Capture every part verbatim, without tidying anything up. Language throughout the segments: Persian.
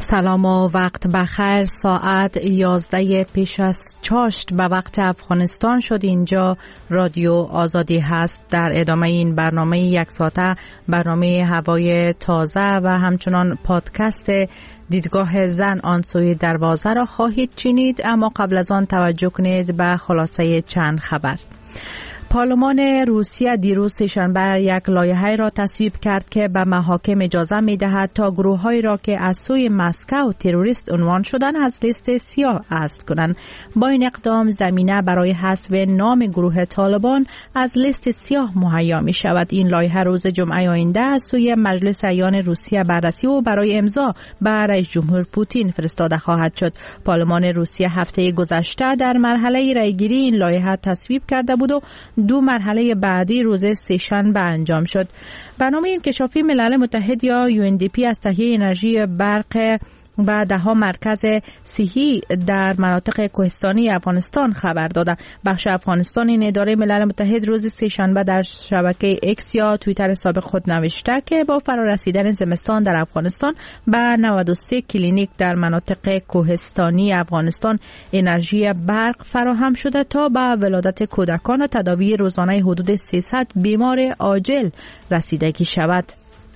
سلام و وقت بخیر. ساعت یازده پیش از چاشت به وقت افغانستان شد. اینجا رادیو آزادی هست. در ادامه این برنامه یک ساعته، برنامه هوای تازه و همچنان پادکست دیدگاه زن آن سوی دروازه را خواهید شنید، اما قبل از آن توجه کنید به خلاصه چند خبر. پارلمان روسیه دیروز سه‌شنبه یک لایحه را تصویب کرد که به محاکم اجازه می‌دهد تا گروه‌هایی را که از سوی مسکو تروریست عنوان شدند از لیست سیاه حذف کنند. با این اقدام زمینه برای حذف نام گروه طالبان از لیست سیاه مهیا می‌شود. این لایحه روز جمعه آینده از سوی مجلس اعیان روسیه بررسی و برای امضا به رئیس جمهور پوتین فرستاده خواهد شد. پارلمان روسیه هفته گذشته در مرحله رأیگیری این لایحه تصویب کرده بود و دو مرحله بعدی روز سه‌شنبه انجام شد. برنامه انکشافی ملل متحد یا یو ان دی پی از تهیه انرژی برق و ده ها مرکز صحی در مناطق کوهستانی افغانستان خبر داده. بخش افغانستان این اداره ملل متحد روز سه‌شنبه در شبکه اکس یا توییتر سابق خود نوشته که با فرارسیدن زمستان در افغانستان به نود و سه کلینیک در مناطق کوهستانی افغانستان انرژی برق فراهم شده تا به ولادت کودکان و تداوی روزانه حدود سیصد بیمار عاجل رسیدگی شود.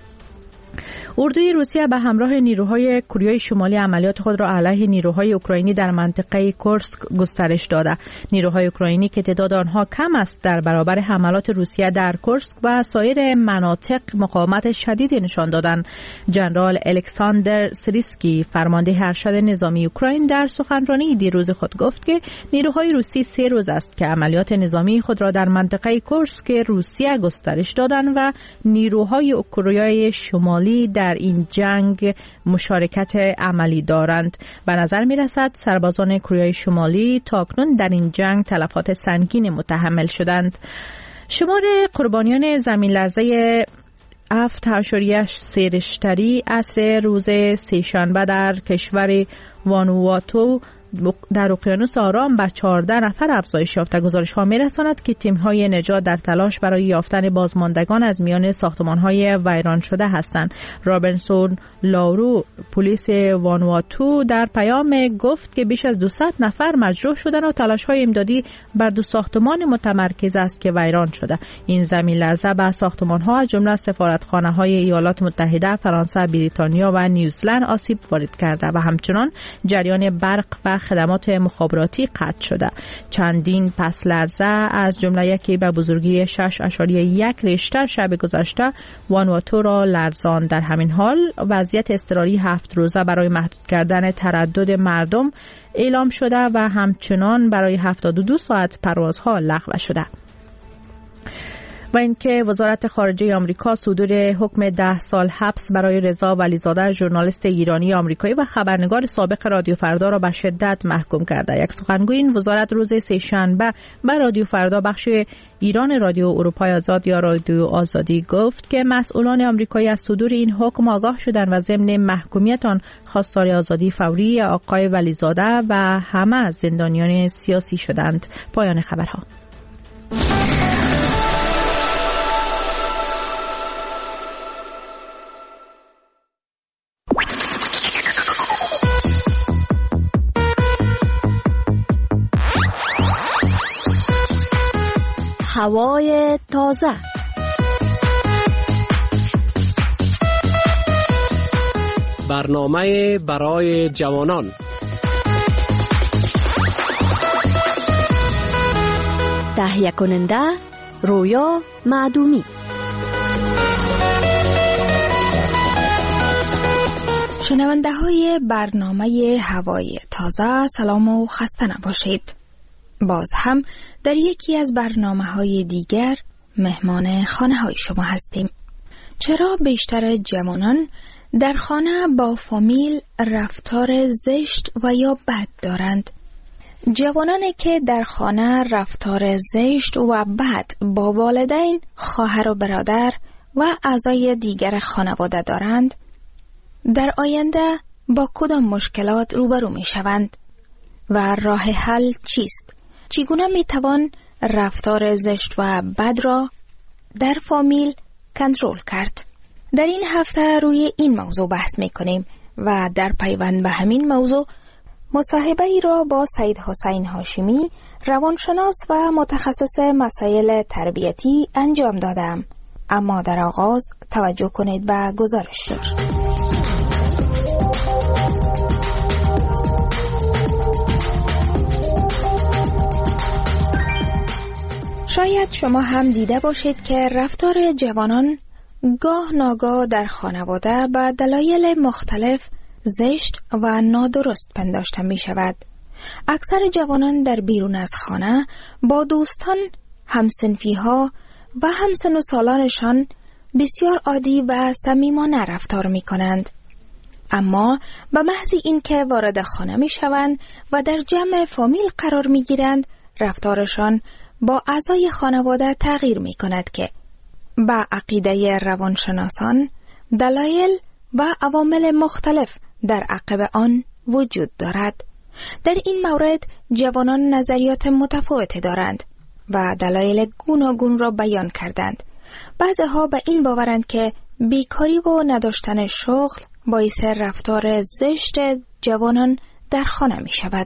اردوی روسیه به همراه نیروهای کره شمالی عملیات خود را علیه نیروهای اوکراینی در منطقه کورسک گسترش داده. نیروهای اوکراینی که تعداد آنها کم است در برابر حملات روسیه در کورسک و سایر مناطق مقاومت شدیدی نشان دادند. ژنرال الکساندر سریسکی فرمانده ارشد نظامی اوکراین در سخنرانی دیروز خود گفت که نیروهای روسی سه روز است که عملیات نظامی خود را در منطقه کورسک روسیه گسترش دادند و نیروهای کره شمالی در این جنگ مشارکت عملی دارند. به نظر می رسد سربازان کره شمالی تاکنون در این جنگ تلفات سنگین متحمل شدند. شمار قربانیان زمین لرزه هفت اشاریه سه ریشتری عصر روز سه‌شنبه در کشور وانواتو در اقیانوس آرام به چهارده نفر افزایش یافته. گزارش ها می رساند که تیم های نجات در تلاش برای یافتن بازماندگان از میان ساختمان های ویران شده هستند. رابنسون لاورو پلیس وانواتو در پیام گفت که بیش از دویست نفر مجروح شدند و تلاش های امدادی بر دو ساختمان متمرکز است که ویران شده. این زمین لرزه به ساختمان ها از جمله سفارتخانه های ایالات متحده، فرانسه، بریتانیا و نیوزلند آسیب وارد کرده و همچنان جریان برق و خدمات مخابراتی قطع شده. چندین پس لرزه از جمله یکی به بزرگی شش اشاریه یک ریشتر شب گذشته وانواتو را لرزان. در همین حال وضعیت اضطراری هفت روزه برای محدود کردن تردد مردم اعلام شده و همچنان برای هفتاد و دو ساعت پروازها لغو شده. و اینکه وزارت خارجه آمریکا صدور حکم ده سال حبس برای رضا ولیزاده، ژورنالیست ایرانی آمریکایی و خبرنگار سابق رادیو فردا را به شدت محکوم کرده. یک سخنگوی این وزارت روز سه‌شنبه به رادیو فردا بخش ایران رادیو اروپای آزاد یا رادیو آزادی گفت که مسئولان آمریکایی از صدور این حکم آگاه شدند و ضمن محکومیت آن خواستار آزادی فوری آقای ولیزاده و همه زندانیان سیاسی شدند. پایان خبرها. هوای تازه. برنامه برای جوانان. تهیه کننده رویا معدومی. شنونده های برنامه هوای تازه، سلام و خسته نباشید. باز هم در یکی از برنامه های دیگر مهمان خانه های شما هستیم. چرا بیشتر جوانان در خانه با فامیل رفتار زشت و یا بد دارند؟ جوانانی که در خانه رفتار زشت و بد با والدین، خواهر و برادر و اعضای دیگر خانواده دارند، در آینده با کدام مشکلات روبرو می شوند و راه حل چیست؟ چگونه می توان رفتار زشت و بد را در فامیل کنترل کرد؟ در این هفته روی این موضوع بحث می کنیم و در پیوند به همین موضوع مصاحبه ای را با سید حسین هاشمی روانشناس و متخصص مسائل تربیتی انجام دادم. اما در آغاز توجه کنید به گزارش شعر. شاید شما هم دیده باشید که رفتار جوانان گاه ناگاه در خانواده به دلایل مختلف زشت و نادرست پنداشته می شود. اکثر جوانان در بیرون از خانه با دوستان، همسنفی ها و همسن و سالانشان بسیار عادی و صمیمانه رفتار می کنند. اما به محض اینکه وارد خانه می شوند و در جمع فامیل قرار می گیرند، رفتارشان با اعضای خانواده تغییر می کند که با عقیده روانشناسان دلایل و عوامل مختلف در عقب آن وجود دارد. در این مورد جوانان نظریات متفاوتی دارند و دلایل گوناگون را بیان کردند. بعضی‌ها به این باورند که بیکاری و نداشتن شغل باعث رفتار زشت جوانان در خانه می شود.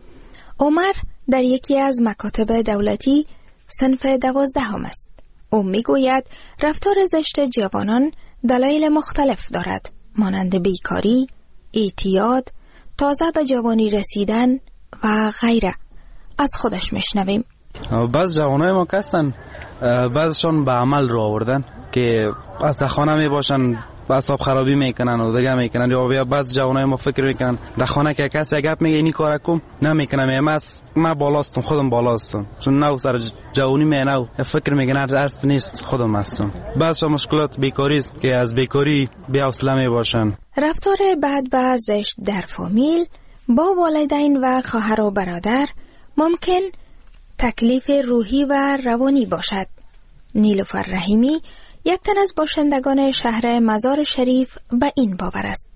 عمر در یکی از مکاتب دولتی صنف دوازدهم است. او می گوید رفتار زشت جوانان دلایل مختلف دارد، مانند بیکاری، اعتیاد، تازه به جوانی رسیدن و غیره. از خودش میشنویم. بعض جوانای ما هستن، بعضشان به عمل رو آوردن که از در خانه می باشن اعصاب خرابی میکنن و دیگه میکنن، یا بعض جوانای ما فکر میکنن در خانه که کسی گپ میگه اینی کارا کم نمیکنم، من من بالاستم، خودم بالاستم، چون نو سر جوانی می نو فکر میکنن اصل نیست، خودم هستم. بعض مشکلات بیکاری است که از بیکاری بی حوصله می باشن. رفتار بد و زشت در فامیل با والدین و خواهر و برادر ممکن تکلیف روحی و روانی باشد. نیلوفر رحیمی یک تن از باشندگان شهر مزار شریف به این باور است.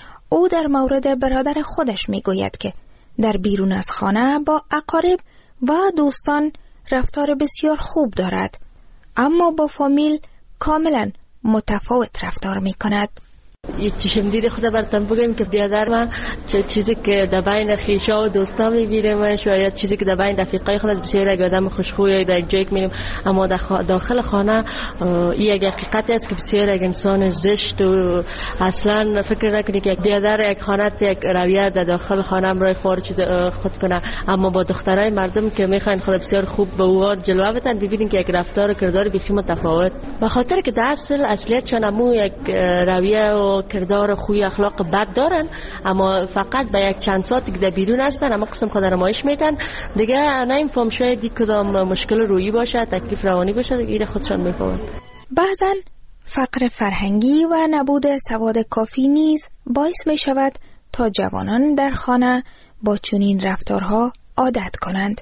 او در مورد برادر خودش می گوید که در بیرون از خانه با اقارب و دوستان رفتار بسیار خوب دارد، اما با فامیل کاملا متفاوت رفتار می کند. یک چشم دید خدا براتون بگم که برادر من چه چیزی که در بین خویشا و دوستا میبینم، شاید چیزی که در بین رفیقای خود از بسیار یک آدم خوشخوی در یک جایی که میریم، اما داخل خانه این یک حقیقتی است که بسیار یک انسان زشت و اصلا فکر نکنی که یک برادر یک خانه یک رویه در داخل خانه برای خور چیز خود کنه، اما با دخترای مردم که میخواین خود بسیار خوب به او جلوه بدن، ببینید که یک رفتار و کردار بسیار متفاوت، به خاطر که در اصل اصلیتشان همون یک رویه و کردار خوی اخلاق بد دارن، اما فقط به یک چند ساعتی که در بیرون هستن اما قسم خود نمایش میدن، دیگه نمیفهم شاید یک کدام مشکل روحی باشه، تکلیف روانی باشه، دیگه خودشان میفهمن. بعضن فقر فرهنگی و نبود سواد کافی نیز باعث می شود تا جوانان در خانه با چنین رفتارها عادت کنند.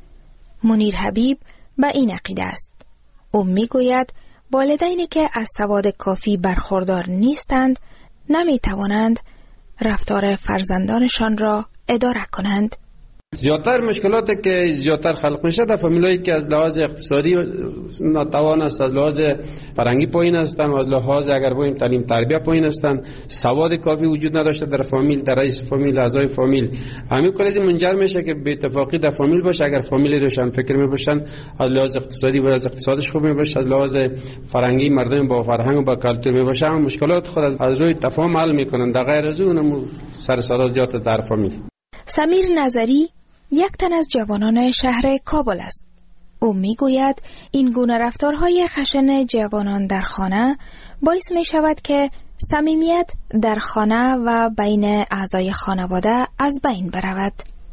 منیر حبیب به این عقیده است. او می گوید والدینی که از سواد کافی برخوردار نیستند نمی توانند رفتار فرزندانشان را اداره کنند. زیادتر مشکلاتی که زیادتر خلق میشه در فامیلایی که از لحاظ اقتصادی ناتوان است، از لحاظ فرهنگی پایین هستند و از لحاظ اگر بگیم تعلیم تربیت پایین هستند، سواد کافی وجود نداشته در فامیل، در رئیس فامیل، اعضای فامیل، همین کلی منجر میشه که به اتفاقی در فامیل باشه. اگر فامیلی روشن فکر میباشن، از لحاظ اقتصادی و از اقتصادش خوب میباشه، از لحاظ فرهنگی مردم با فرهنگ و با کلتور میباشه، هم مشکلات خود از روی تفاهم حل میکنن. در غیر از اون سر صدا زیاد در فامیل. سمیر نظری یک تن از جوانان شهر کابل است. او می گوید این گونه رفتارهای خشن جوانان در خانه باعث می شود که صمیمیت در خانه و بین اعضای خانواده از بین برود.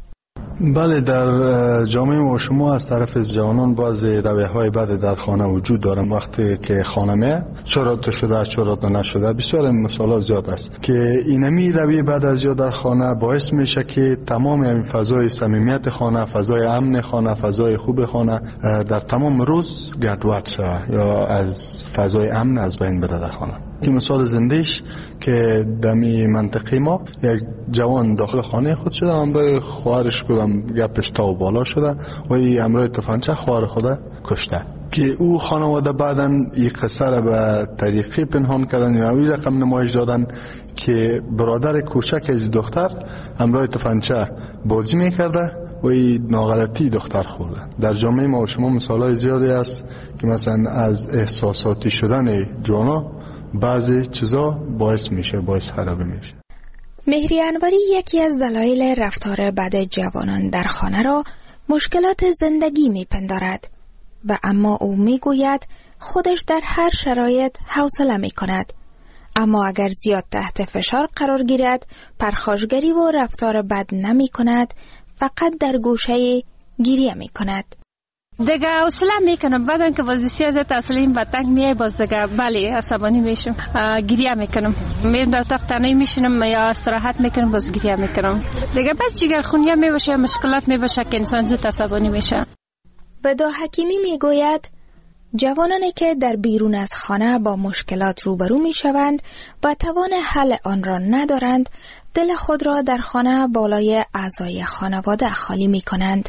بله، در جامعه ما شما از طرف جوانان باز رویه های بد در خانه وجود دارن. وقتی که خانه می چرا تو شده چرا تو نشده، بسیار مثالات زیاد است که اینمی رویه بد از یا در خانه باعث میشه که تمام این فضای صمیمیت خانه، فضای امن خانه، فضای خوب خانه در تمام روز گردواد شود یا از فضای امن از بین بره در خانه. این مثال زندهش که دمی منطقه ما یک جوان داخل خانه خود شده، امروی خواهرش کدام گپش تا و بالا شده و ای امروی تفنچه خواهر خود کشته که او خانواده بعدن این قصه را به طریقی پنهان کردن یا اوی رقم نمایش دادن که برادر کوچک از دختر همراه تفنگچه بازی میکرده و این ناغلطی دختر خورده. در جامعه ما و شما مثالای زیادی است که مثلا از احساساتی شدن جوانا بعضی چیزا باعث میشه باعث خرابی میشه. مهری انوری یکی از دلایل رفتار بد جوانان در خانه را مشکلات زندگی میپندارد و اما او میگوید خودش در هر شرایط حوصله میکند، اما اگر زیاد تحت فشار قرار گیرد پرخاشگری و رفتار بد نمی کند، فقط در گوشه گریه می کند. دیگه حوصله میکنم، بعدن که باز بسیار زیاد تسلیم و تنگ میای باز دیگه بله عصبانی میشم، گریه میکنم، میرم در اتاق تنهایی میشینم یا استراحت میکنم باز گریه میکنم. دیگه بس جگر خونیه میباشه یا مشکلات میباشه که انسان زود عصبانی میشه. ودا حکیمی میگوید جوانانی که در بیرون از خانه با مشکلات روبرو میشوند و توان حل آن را ندارند، دل خود را در خانه بالای اعضای خانواده خالی میکنند.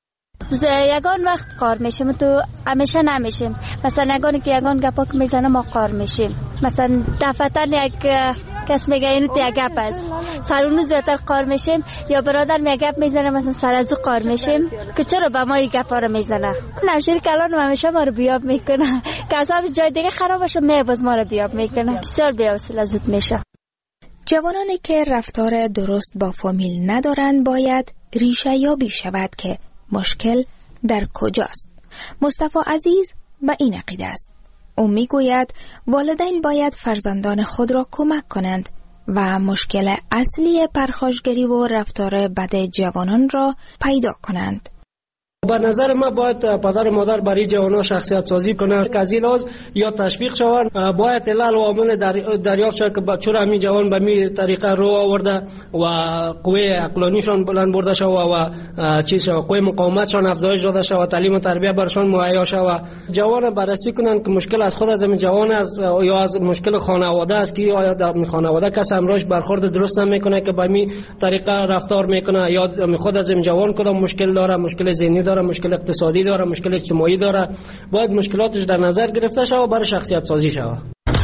یگان وقت قار میشیم تو همیشه نمیشیم، مثلا یگانی که یگان گپا که میزنه ما قار میشیم، مثلا دفتر یک کس میگه اینو تو یک گپ است سرونو زیادتر قار میشیم، یا برادر میگه گپ میزنه مثلا سر از قار میشیم که چرا با ما این گپا رو میزنه. نمشیر کلان همیشه ما رو بیاب میکنه که اصابش جای دیگه خراب بشه می باز ما رو بیاب میکنه، بسیار بی‌حوصله زود میشه. جوانانی که رفتار درست با فامیل ندارند باید ریشه یابی شود که مشکل در کجاست. مصطفی عزیز به این عقیده است. او میگوید والدین باید فرزندان خود را کمک کنند و مشکل اصلی پرخاشگری و رفتار بد جوانان را پیدا کنند. به نظر من باید پدر و مادر برای جوانان شخصیت سازی کنند که از این لحاظ یا تشویق شوند، باید علل و عوامل دریافت شود که چرا همین جوان به می طریقه رو آورده و قوه عقلانیشان بلند برده شود و چیز شود، قوه مقاومتشان افزایش داده شود، تعلیم و تربیت برشان مهیا شود. جوان بررسی کنند که مشکل از خود از همین جوان است یا از مشکل خانواده است که آیا در خانواده کس همراهش برخورد درست نمیکنه که به می طریقه رفتار میکنه، یا خود از همین جوان کدام مشکل داره، مشکل ذهنی داره، مشکل اقتصادی داره، مشکل اجتماعی داره، باید مشکلاتش در نظر گرفته شود و برای شخصیت سازی شود.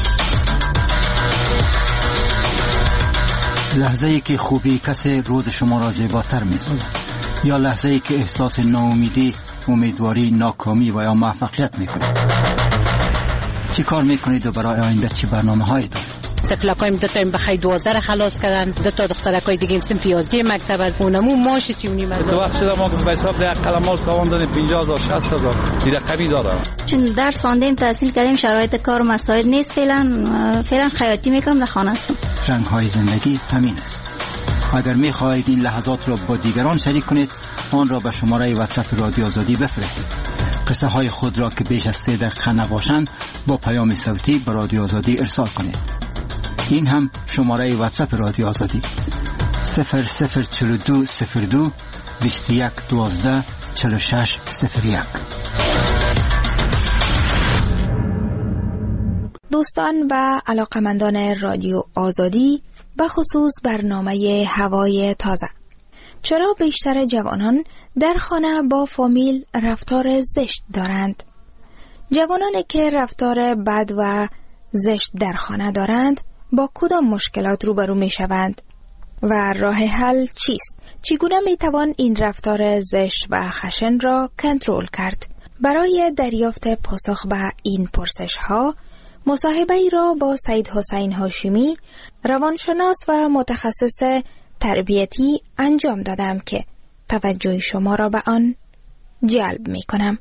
لحظه ای که خوبی کسی روز شما را زیباتر می‌سازد، یا لحظه ای که احساس ناامیدی، امیدواری، ناکامی و یا موفقیت می‌کنید. چی کار می‌کنید و برای آینده چه برنامه‌هایی دارید؟ تفلکایم دو تا بخای دوازده خلاص کردن، دو تا دخترکای دیگه سن پیازی مکتب از اونمو ماش سی و نیم هزار. تو وقت شده ما به حساب ده قلمال کاوان دادیم پنجاه هزار شصت هزار دیگه کمی داره. چون درس خواندیم تحصیل کردیم شرایط کار و مساعد نیست، فعلا فعلا خیاطی میکنم در خانه هستم. رنگ‌های زندگی همین است. اگر می‌خواهید این لحظات را با دیگران شریک کنید، آن را به شماره واتساپ رادیو آزادی بفرستید. قصه های خود را که بیش از سه دقیقه نباشند با پیام صوتی به رادیو آزادی ارسال کنید. این هم شماره واتساپ رادیو آزادی صفر صفر چهل و دو صفر دو بیست و یک دوازده چهل و شش صفر یک. دوستان و علاقمندان رادیو آزادی، به خصوص برنامه هوای تازه، چرا بیشتر جوانان در خانه با فامیل رفتار زشت دارند؟ جوانانی که رفتار بد و زشت در خانه دارند با کدام مشکلات روبرو می شوند و راه حل چیست؟ چگونه می توان این رفتار زشت و خشن را کنترل کرد؟ برای دریافت پاسخ به این پرسش ها مصاحبه ای را با سید حسین هاشمی، روانشناس و متخصص تربیتی انجام دادم که توجه شما را به آن جلب می کنم.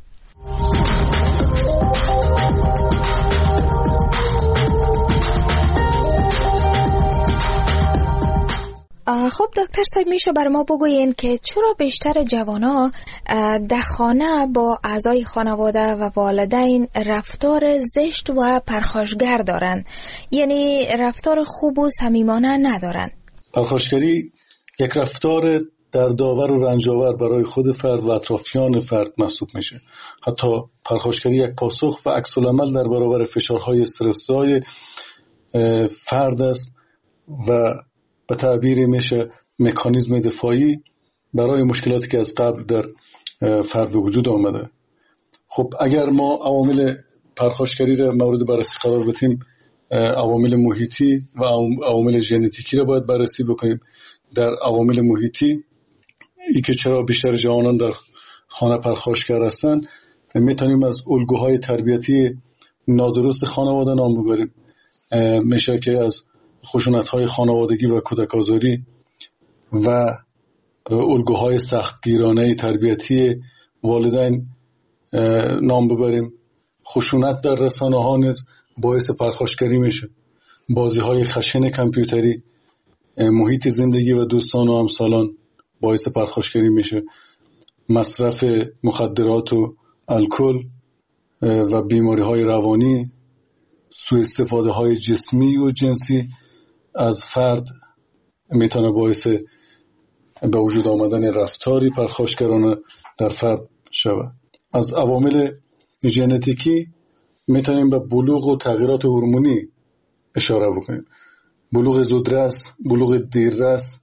خب دکتر صاحب، میشه بر ما بگوین که چرا بیشتر جوانا در خانه با اعضای خانواده و والدین رفتار زشت و پرخاشگر دارن، یعنی رفتار خوب و صمیمانه ندارن؟ پرخاشگری یک رفتار دردآور و رنجاور برای خود فرد و اطرافیان فرد محسوب میشه. حتی پرخاشگری یک پاسخ و عکس العمل در برابر فشارهای استرس‌زای فرد است و به تعبیر میشه مکانیزم دفاعی برای مشکلاتی که از قبل در فرد به وجود آمده. خب اگر ما عوامل پرخاشگری را مورد بررسی قرار بدیم، عوامل محیطی و عوامل ژنتیکی را باید بررسی بکنیم. در عوامل محیطی ای که چرا بیشتر جوانان در خانه پرخاشگر هستن، میتونیم از الگوهای تربیتی نادرست خانواده نام ببریم. میشه که از خشونت‌های خانوادگی و کودک‌آزاری و الگوهای سختگیرانه تربیتی والدین نام ببریم. خشونت در رسانه‌ها نیز باعث پرخاشگری میشه. بازی‌های خشن کامپیوتری، محیط زندگی و دوستان و همسالان باعث پرخاشگری میشه. مصرف مخدرات و الکل و بیماری‌های روانی، سوء استفاده‌های جسمی و جنسی از فرد میتونه باعث به وجود آمدن رفتاری پرخاشگرانه در فرد شود. از عوامل ژنتیکی میتونیم به بلوغ و تغییرات هورمونی اشاره بکنیم. بلوغ زودرس، بلوغ دیررس،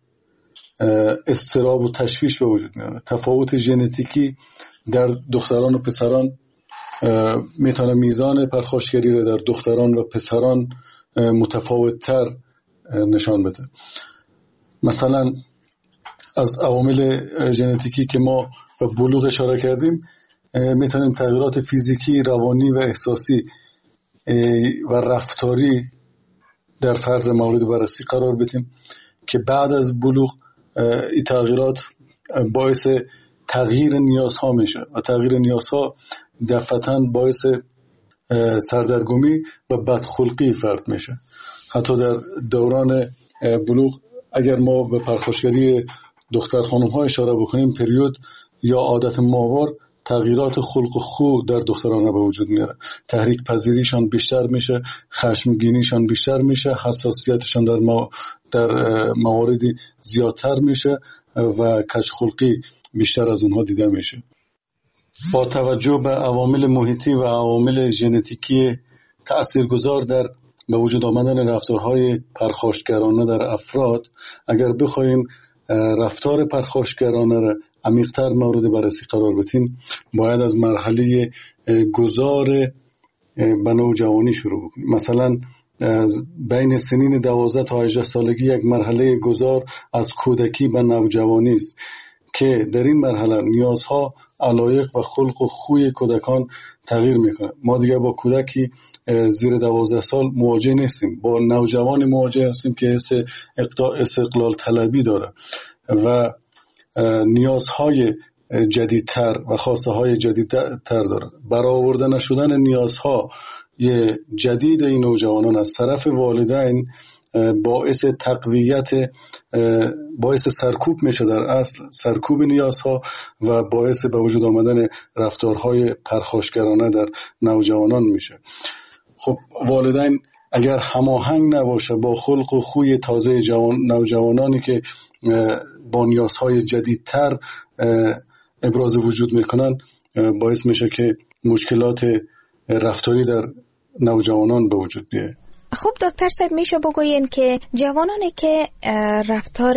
اضطراب و تشویش به وجود میاره. تفاوت ژنتیکی در دختران و پسران میتونه میزان پرخاشگری را در دختران و پسران متفاوت‌تر نشان بده. مثلا از عوامل ژنتیکی که ما به بلوغ اشاره کردیم، میتونیم تغییرات فیزیکی، روانی و احساسی و رفتاری در فرد مورد بررسی قرار بدیم که بعد از بلوغ این تغییرات باعث تغییر نیازها میشه و تغییر نیازها دفعتاً باعث سردرگمی و بدخلقی فرد میشه. حتی در دوران بلوغ اگر ما به پرخاشگری دختر خانم ها اشاره بکنیم، پریود یا عادت ماهوار تغییرات خلق و خو در دختران به وجود میاره. تحریک پذیریشان بیشتر میشه، خشمگینیشان بیشتر میشه، حساسیتشان در مو... در مواردی زیادتر میشه و کجخلقی بیشتر از اونها دیده میشه. با توجه به عوامل محیطی و عوامل ژنتیکی تأثیرگذار در به وجود آمدن رفتارهای پرخاشگرانه در افراد، اگر بخوایم رفتار پرخاشگرانه را عمیق‌تر مورد بررسی قرار بدیم، باید از مرحله گذار به نوجوانی شروع کنیم. مثلا از بین سنین دوازده تا هجده سالگی یک مرحله گذار از کودکی به نوجوانی است که در این مرحله نیازها، علایق و خلق و خوی کودکان تغییر میکنه. ما دیگه با کودکی زیر دوازده سال مواجه نیستیم، با نوجوان مواجه هستیم که حس استقلال طلبی داره و نیازهای جدیدتر و خواسته های جدیدتر داره. برآورده نشدن نیازهای جدید این نوجوانان از طرف والدین باعث تقویت باعث سرکوب میشه، در اصل سرکوب نیازها و باعث به وجود آمدن رفتارهای پرخاشگرانه در نوجوانان میشه. خب والدین اگر هماهنگ نباشه با خلق و خوی تازه جوان نوجوانانی که با نیازهای جدیدتر ابراز وجود میکنن، باعث میشه که مشکلات رفتاری در نوجوانان به وجود بیاد. خب دکتر صاحب، میشه بگوین که جوانانی که رفتار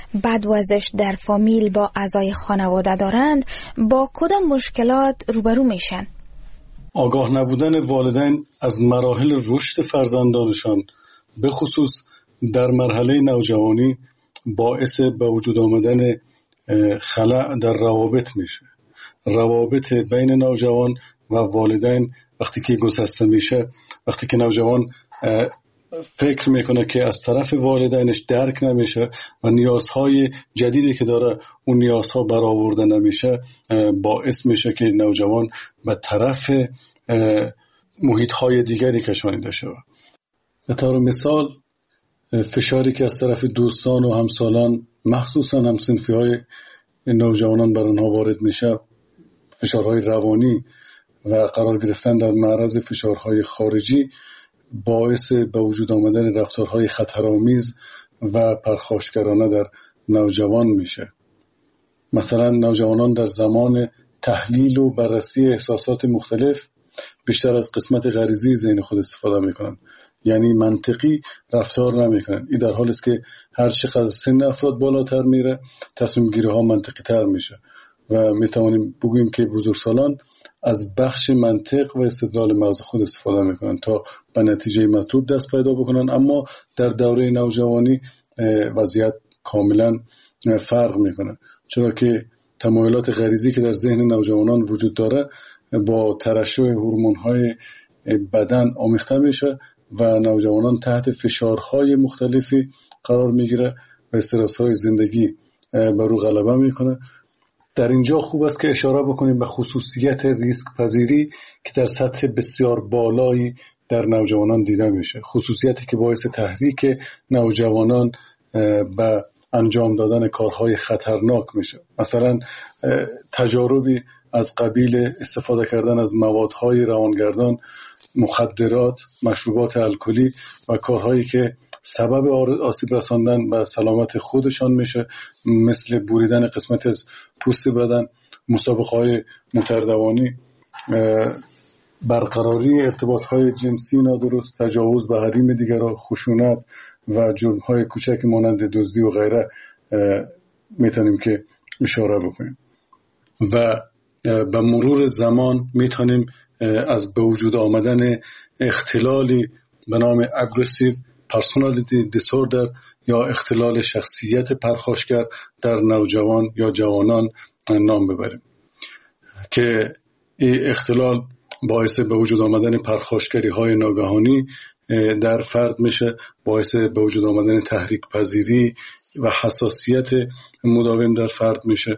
بدوزش در فامیل با اعضای خانواده دارند با کدام مشکلات روبرو میشن؟ آگاه نبودن والدین از مراحل رشد فرزندانشان به خصوص در مرحله نوجوانی باعث به وجود آمدن خلأ در روابط میشه. روابط بین نوجوان و والدین وقتی که گسسته میشه، وقتی که نوجوان فکر میکنه که از طرف والدینش درک نمیشه و نیازهای جدیدی که داره اون نیازها برآورده نمیشه، باعث میشه که نوجوان به طرف محیطهای دیگری کشانیده شود. به طور مثال فشاری که از طرف دوستان و همسالان، مخصوصا همسنفی های نوجوانان بر اونها وارد میشه، فشارهای روانی و قرار گرفتن در معرض فشارهای خارجی، باعث به وجود آمدن رفتارهای خطرآمیز و پرخاشگرانه در نوجوان میشه. مثلا نوجوانان در زمان تحلیل و بررسی احساسات مختلف بیشتر از قسمت غریزی ذهن خود استفاده میکنن، یعنی منطقی رفتار نمیکنن. این در حالی است که هر چقدر سن افراد بالاتر میره، تصمیم گیری ها منطقی تر میشه و میتوانیم بگوییم که بزرگسالان از بخش منطق و استدلال مغز خود استفاده میکنن تا به نتیجه مطلوب دست پیدا بکنن. اما در دوره نوجوانی وضعیت کاملا فرق میکنه، چرا که تمایلات غریزی که در ذهن نوجوانان وجود داره با ترشح هورمون‌های بدن آمیخته میشه و نوجوانان تحت فشارهای مختلفی قرار میگیره و استرس‌های زندگی بر او غلبه میکنه. در اینجا خوب است که اشاره بکنیم به خصوصیت ریسک پذیری که در سطح بسیار بالایی در نوجوانان دیده میشه، خصوصیتی که باعث تحریک نوجوانان به انجام دادن کارهای خطرناک میشه. مثلا تجاربی از قبیل استفاده کردن از موادهای روانگردان، مخدرات، مشروبات الکلی و کارهایی که سبب آسیب رساندن به سلامت خودشان میشه، مثل بریدن قسمت از پوست بدن، مسابقه‌های متردوانی، برقراری ارتباطهای جنسی نادرست، تجاوز به حریم دیگران، خشونت و جرم‌های کوچک مانند دزدی و غیره میتونیم که اشاره بکنیم. و به مرور زمان میتونیم از به وجود آمدن اختلالی به نام اگریسیو پرسونالیتی دیسوردر یا اختلال شخصیت پرخاشگر در نوجوان یا جوانان نام ببریم که این اختلال باعث به وجود آمدن پرخاشگری های ناگهانی در فرد میشه، باعث به وجود آمدن تحریک پذیری و حساسیت مداوم در فرد میشه،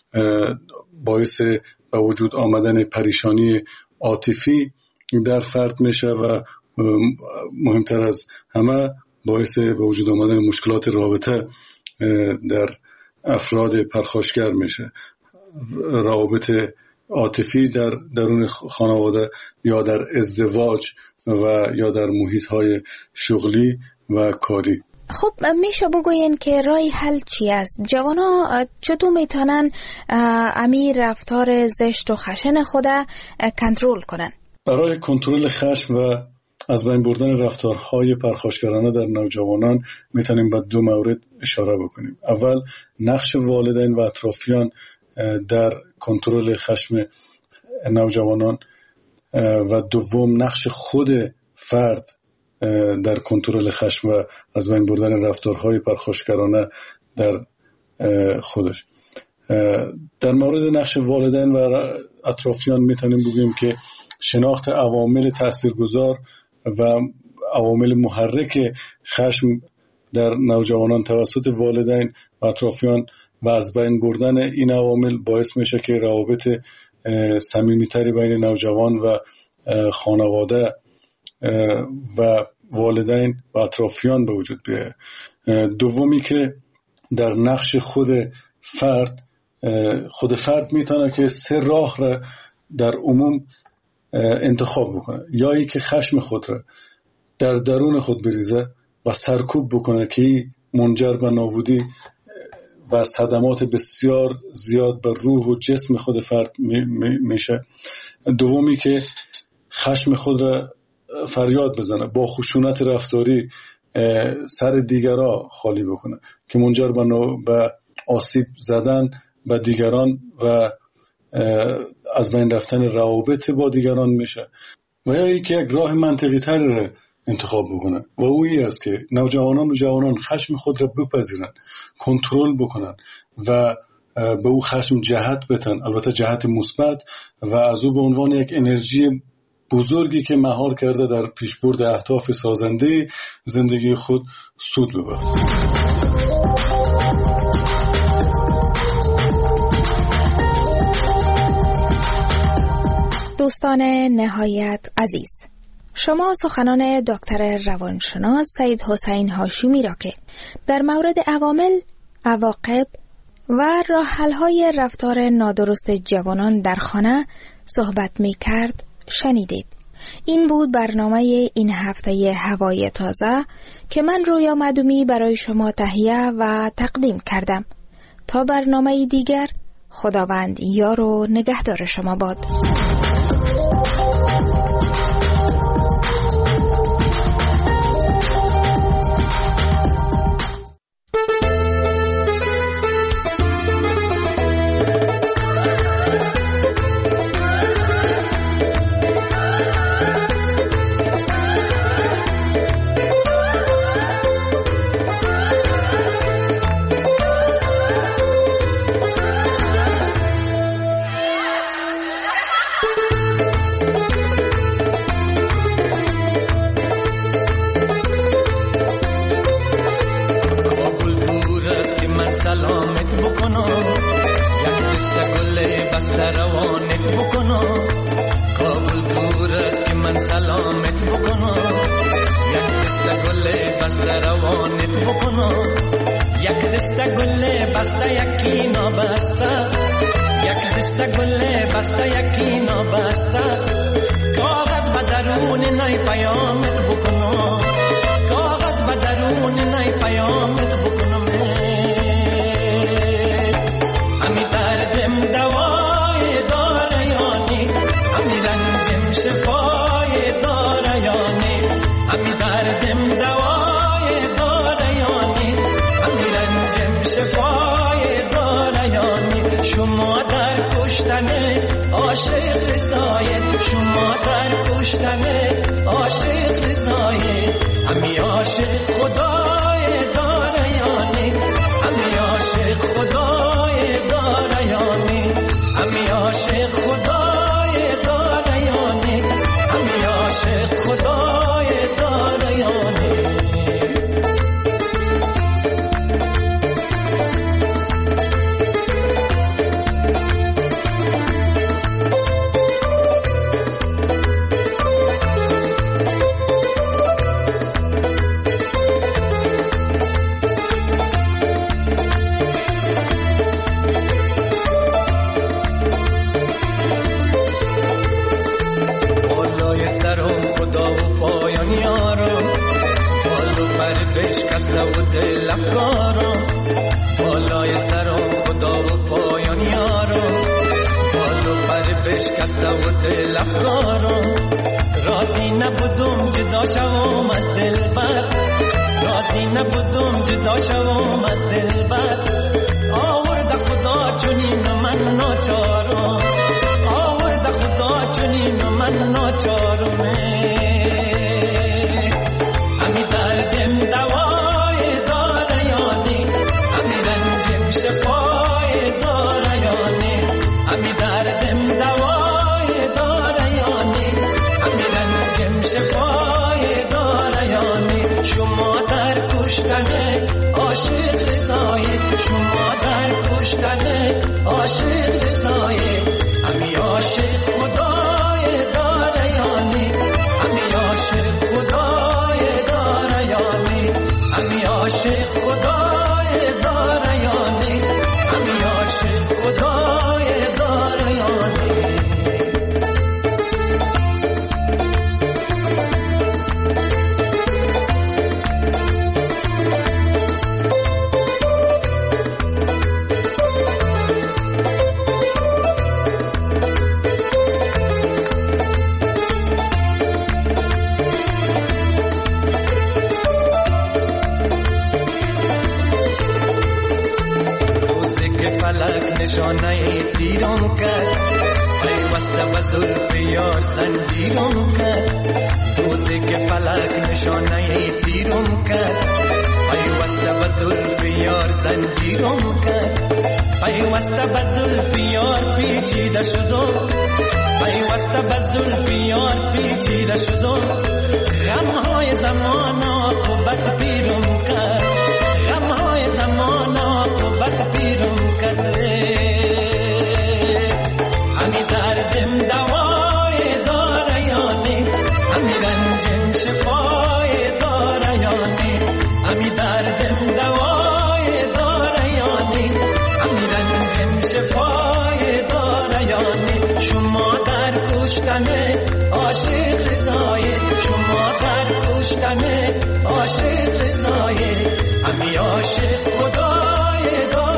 باعث به وجود آمدن پریشانی عاطفی در فرد میشه و مهمتر از همه باعث به وجود آمدن مشکلات رابطه در افراد پرخاشگر میشه، روابط عاطفی در درون خانواده یا در ازدواج و یا در محیط‌های شغلی و کاری. خب میشه بگوین که راه حل چی است؟ جوانا چطور میتونن امیر رفتار زشت و خشن خود کنترل کنن؟ برای کنترل خشم و از بین بردن رفتارهای پرخاشگرانه در نوجوانان میتونیم به دو مورد اشاره بکنیم. اول نقش والدین و اطرافیان در کنترل خشم نوجوانان و دوم نقش خود فرد در کنترل خشم و از بین بردن رفتارهای پرخاشگرانه در خودش. در مورد نقش والدین و اطرافیان میتونیم بگیم که شناخت عوامل تاثیرگذار و عوامل محرک خشم در نوجوانان توسط والدین و اطرافیان و از بین بردن این عوامل باعث میشه که روابط صمیمیتری بین نوجوان و خانواده و والدین و اطرافیان به وجود بیاید. دومی که در نقش خود فرد خود فرد میتونه که سه راه را در عموم انتخاب بکنه، یا ای که خشم خود را در درون خود بریزه و سرکوب بکنه که منجر به نابودی و صدمات بسیار زیاد به روح و جسم خود فرد میشه. دومی که خشم خود را فریاد بزنه، با خشونت رفتاری سر دیگران خالی بکنه که منجر به آسیب زدن به دیگران و از بین رفتن روابط با دیگران میشه. و یا ای که یک راه منطقی تری را انتخاب بکنن و اویی است که نوجوانان و جوانان خشم خود را بپذیرن، کنترل بکنن و به او خشم جهت بدن، البته جهت مثبت، و از او به عنوان یک انرژی بزرگی که مهار کرده در پیشبرد اهداف سازنده زندگی خود سود ببرد. دوستان نهایت عزیز، شما سخنان دکتر روانشناس سید حسین هاشمی را که در مورد عوامل، عواقب و راه حل‌های رفتار نادرست جوانان در خانه صحبت می کرد شنیدید. این بود برنامه این هفته هوای تازه که من رویا معدومی برای شما تهیه و تقدیم کردم. تا برنامه دیگر، خداوند یار و نگهدار شما باد. روانت بکنم، کابل دور است که من سلامت بکنم، یک دسته گل بسته روانت بکنم، یک دسته گل بسته یکی نابسته، یک دسته گل بسته یکی نابسته، کاغذ به درون نای پیامت بکنم، کاغذ به درون نای پیامت بکنم، همی دردم دوای داره یانی، همی رنجم شفای داره یانی، همی دردم دوای داره یانی، همی رنجم شفای داره یانی، شما در کشتن عاشق رضایت، شما در کشتن عاشق رضایت، همی عاشق خدای داره یانی، همی عاشق خدای داره یانی، همی عاشق خدای داره یانی، همی عاشق خدای داره یانی. بشکسته و دل افکارم، بالای سرم خدا و پایان یارم، بالو پر بشکسته و دل افکارم، راضی نبودم جدا شوم از دلبر، راضی نبودم جدا شوم از دلبر، آورد خدا چنین من ناچارم، آورد خدا چنین من ناچارم، همی دردم دوای داره یانی، همی رنجم شفای داره یانی، همی دردم دوای داره یانی، همی رنجم شفای داره یانی، شما در کشتن عاشق رضایت، شما در کشتن عاشق رضایت، همی عاشق خدای داره یانی، همی عاشق خدای داره یانی، همی عاشق خدای داره یانی، همی عاشق خدای داره یانی. نشانه تیرم کرد، پیوسته به زلف یار زنجیرم کرد، روزی که فلک نشانه تیرم کرد، پیوسته به زلف یار زنجیرم کرد، پیوسته به زلف یار پیچیده شدم، پیوسته به زلف یار پیچیده شدم، غمهای زمان عاقبت پیرم کرد، غمهای زمان عاقبت پیرم کرد، همی دردم دوای داره یانی، همی رنجم شفای داره یانی، همی دردم دوای داره یانی، همی رنجم شفای داره یانی، شما در کشتن عاشق رضایت، شما در کشتن عاشق رضایت، همی عاشق خدای داره